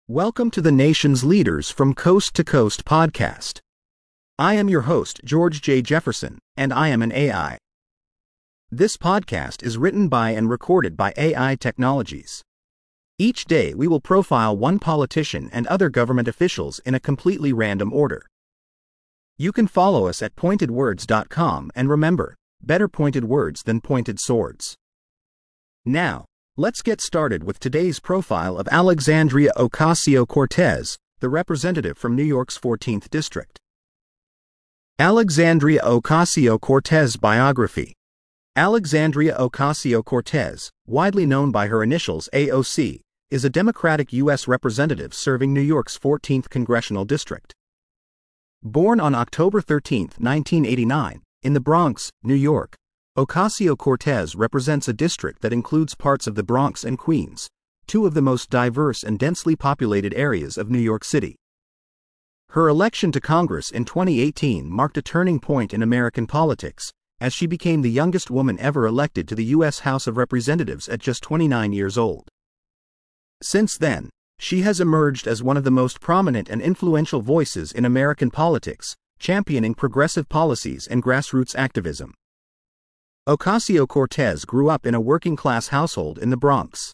Welcome to the Nation's Leaders from Coast to Coast podcast. I am your host, George J. Jefferson, and I am an AI. This podcast is written by and recorded by AI Technologies. Each day we will profile one politician and other government officials in a completely random order. You can follow us at pointedwords.com, and remember, better pointed words than pointed swords. Now, let's get started with today's profile of Alexandria Ocasio-Cortez, the representative from New York's 14th District. Alexandria Ocasio-Cortez biography. Alexandria Ocasio-Cortez, widely known by her initials AOC, is a Democratic U.S. representative serving New York's 14th Congressional District. Born on October 13, 1989, in the Bronx, New York, Ocasio-Cortez represents a district that includes parts of the Bronx and Queens, two of the most diverse and densely populated areas of New York City. Her election to Congress in 2018 marked a turning point in American politics, as she became the youngest woman ever elected to the U.S. House of Representatives at just 29 years old. Since then, she has emerged as one of the most prominent and influential voices in American politics, championing progressive policies and grassroots activism. Ocasio-Cortez grew up in a working-class household in the Bronx.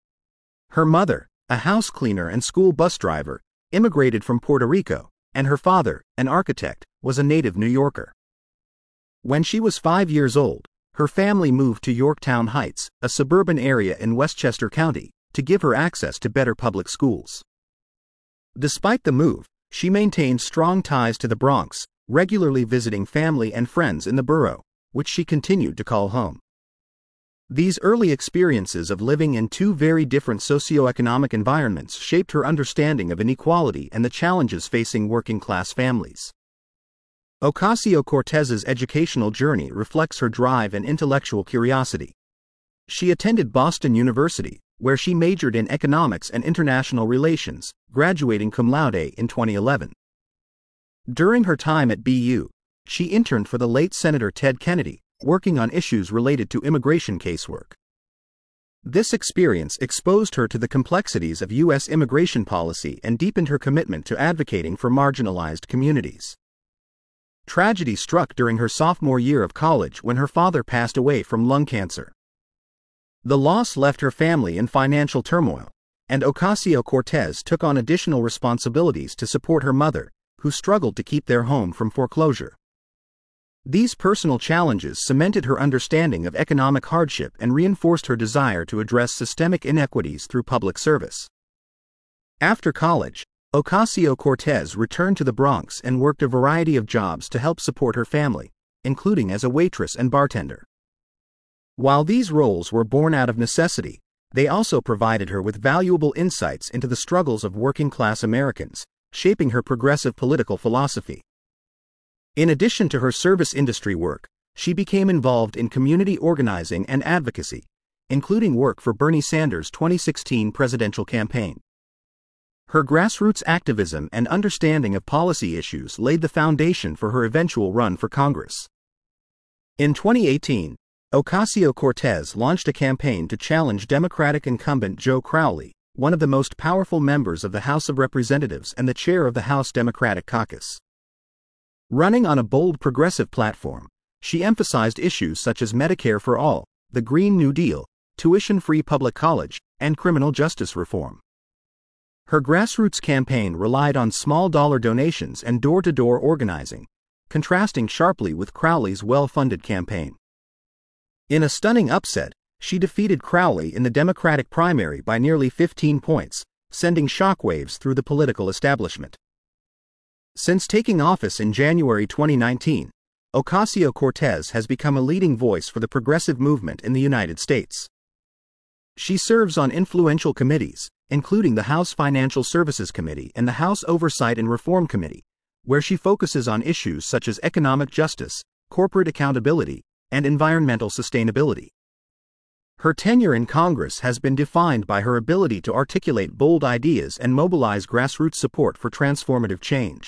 Her mother, a house cleaner and school bus driver, immigrated from Puerto Rico, and her father, an architect, was a native New Yorker. When she was 5 years old, her family moved to Yorktown Heights, a suburban area in Westchester County, to give her access to better public schools. Despite the move, she maintained strong ties to the Bronx, regularly visiting family and friends in the borough, which she continued to call home. These early experiences of living in two very different socioeconomic environments shaped her understanding of inequality and the challenges facing working-class families. Ocasio-Cortez's educational journey reflects her drive and intellectual curiosity. She attended Boston University, where she majored in economics and international relations, graduating cum laude in 2011. During her time at BU, she interned for the late Senator Ted Kennedy, working on issues related to immigration casework. This experience exposed her to the complexities of U.S. immigration policy and deepened her commitment to advocating for marginalized communities. Tragedy struck during her sophomore year of college when her father passed away from lung cancer. The loss left her family in financial turmoil, and Ocasio-Cortez took on additional responsibilities to support her mother, who struggled to keep their home from foreclosure. These personal challenges cemented her understanding of economic hardship and reinforced her desire to address systemic inequities through public service. After college, Ocasio-Cortez returned to the Bronx and worked a variety of jobs to help support her family, including as a waitress and bartender. While these roles were born out of necessity, they also provided her with valuable insights into the struggles of working-class Americans, shaping her progressive political philosophy. In addition to her service industry work, she became involved in community organizing and advocacy, including work for Bernie Sanders' 2016 presidential campaign. Her grassroots activism and understanding of policy issues laid the foundation for her eventual run for Congress. In 2018, Ocasio-Cortez launched a campaign to challenge Democratic incumbent Joe Crowley, one of the most powerful members of the House of Representatives and the chair of the House Democratic Caucus. Running on a bold progressive platform, she emphasized issues such as Medicare for all, the Green New Deal, tuition-free public college, and criminal justice reform. Her grassroots campaign relied on small-dollar donations and door-to-door organizing, contrasting sharply with Crowley's well-funded campaign. In a stunning upset, she defeated Crowley in the Democratic primary by nearly 15 points, sending shockwaves through the political establishment. Since taking office in January 2019, Ocasio-Cortez has become a leading voice for the progressive movement in the United States. She serves on influential committees, including the House Financial Services Committee and the House Oversight and Reform Committee, where she focuses on issues such as economic justice, corporate accountability, and environmental sustainability. Her tenure in Congress has been defined by her ability to articulate bold ideas and mobilize grassroots support for transformative change.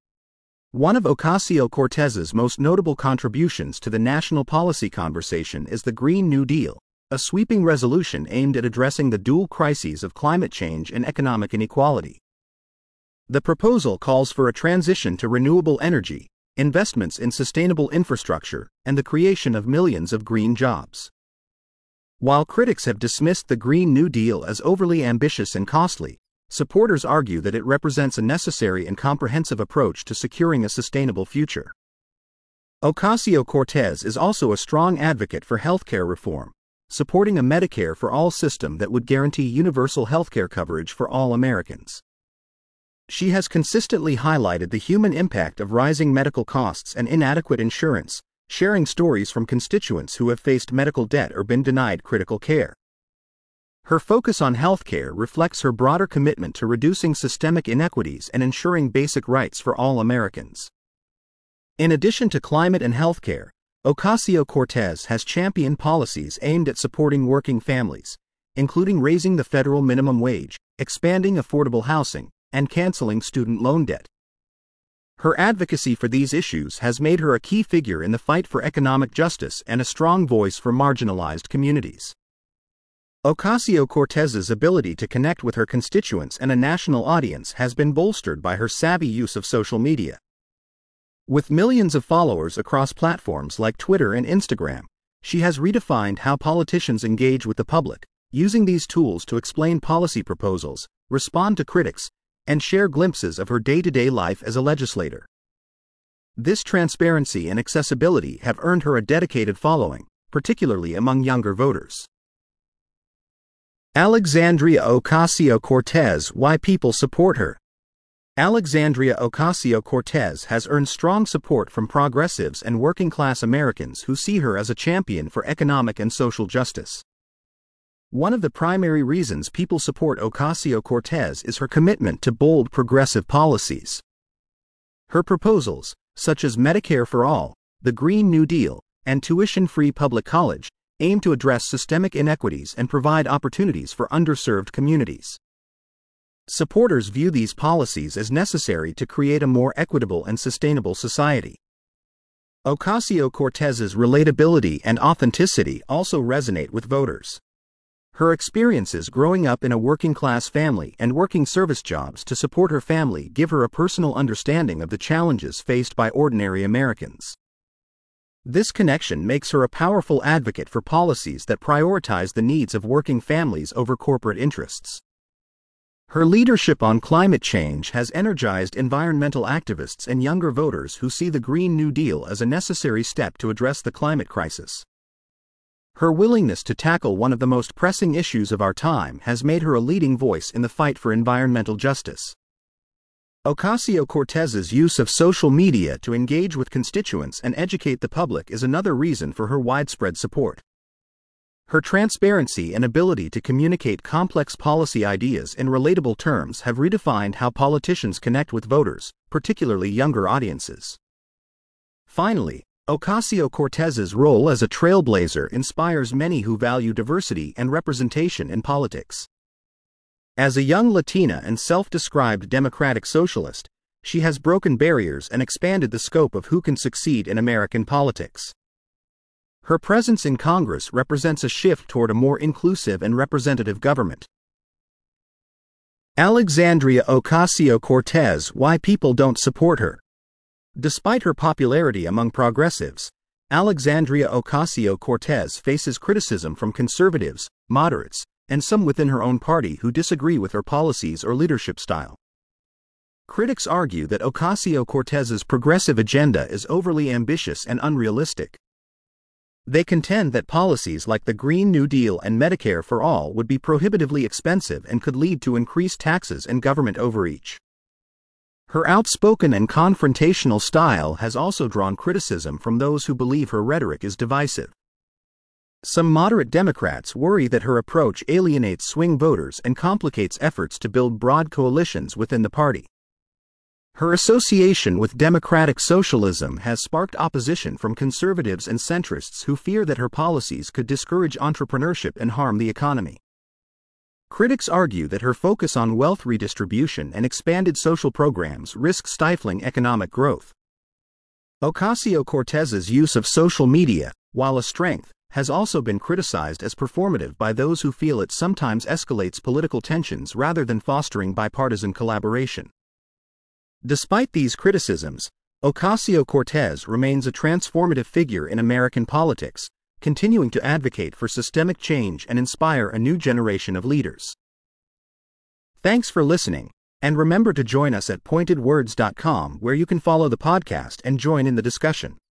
One of Ocasio-Cortez's most notable contributions to the national policy conversation is the Green New Deal, a sweeping resolution aimed at addressing the dual crises of climate change and economic inequality. The proposal calls for a transition to renewable energy, investments in sustainable infrastructure, and the creation of millions of green jobs. While critics have dismissed the Green New Deal as overly ambitious and costly, supporters argue that it represents a necessary and comprehensive approach to securing a sustainable future. Ocasio-Cortez is also a strong advocate for healthcare reform, supporting a Medicare for All system that would guarantee universal healthcare coverage for all Americans. She has consistently highlighted the human impact of rising medical costs and inadequate insurance, sharing stories from constituents who have faced medical debt or been denied critical care. Her focus on healthcare reflects her broader commitment to reducing systemic inequities and ensuring basic rights for all Americans. In addition to climate and healthcare, Ocasio-Cortez has championed policies aimed at supporting working families, including raising the federal minimum wage, expanding affordable housing, and canceling student loan debt. Her advocacy for these issues has made her a key figure in the fight for economic justice and a strong voice for marginalized communities. Ocasio-Cortez's ability to connect with her constituents and a national audience has been bolstered by her savvy use of social media. With millions of followers across platforms like Twitter and Instagram, she has redefined how politicians engage with the public, using these tools to explain policy proposals, respond to critics, and share glimpses of her day-to-day life as a legislator. This transparency and accessibility have earned her a dedicated following, particularly among younger voters. Alexandria Ocasio-Cortez: Why people support her. Alexandria Ocasio-Cortez has earned strong support from progressives and working-class Americans who see her as a champion for economic and social justice. One of the primary reasons people support Ocasio-Cortez is her commitment to bold progressive policies. Her proposals, such as Medicare for All, the Green New Deal, and tuition-free public college, aim to address systemic inequities and provide opportunities for underserved communities. Supporters view these policies as necessary to create a more equitable and sustainable society. Ocasio-Cortez's relatability and authenticity also resonate with voters. Her experiences growing up in a working-class family and working service jobs to support her family give her a personal understanding of the challenges faced by ordinary Americans. This connection makes her a powerful advocate for policies that prioritize the needs of working families over corporate interests. Her leadership on climate change has energized environmental activists and younger voters who see the Green New Deal as a necessary step to address the climate crisis. Her willingness to tackle one of the most pressing issues of our time has made her a leading voice in the fight for environmental justice. Ocasio-Cortez's use of social media to engage with constituents and educate the public is another reason for her widespread support. Her transparency and ability to communicate complex policy ideas in relatable terms have redefined how politicians connect with voters, particularly younger audiences. Finally, Ocasio-Cortez's role as a trailblazer inspires many who value diversity and representation in politics. As a young Latina and self-described democratic socialist, she has broken barriers and expanded the scope of who can succeed in American politics. Her presence in Congress represents a shift toward a more inclusive and representative government. Alexandria Ocasio-Cortez: Why people don't support her. Despite her popularity among progressives, Alexandria Ocasio-Cortez faces criticism from conservatives, moderates, and some within her own party who disagree with her policies or leadership style. Critics argue that Ocasio-Cortez's progressive agenda is overly ambitious and unrealistic. They contend that policies like the Green New Deal and Medicare for All would be prohibitively expensive and could lead to increased taxes and government overreach. Her outspoken and confrontational style has also drawn criticism from those who believe her rhetoric is divisive. Some moderate Democrats worry that her approach alienates swing voters and complicates efforts to build broad coalitions within the party. Her association with democratic socialism has sparked opposition from conservatives and centrists who fear that her policies could discourage entrepreneurship and harm the economy. Critics argue that her focus on wealth redistribution and expanded social programs risk stifling economic growth. Ocasio-Cortez's use of social media, while a strength, has also been criticized as performative by those who feel it sometimes escalates political tensions rather than fostering bipartisan collaboration. Despite these criticisms, Ocasio-Cortez remains a transformative figure in American politics, continuing to advocate for systemic change and inspire a new generation of leaders. Thanks for listening, and remember to join us at pointedwords.com, where you can follow the podcast and join in the discussion.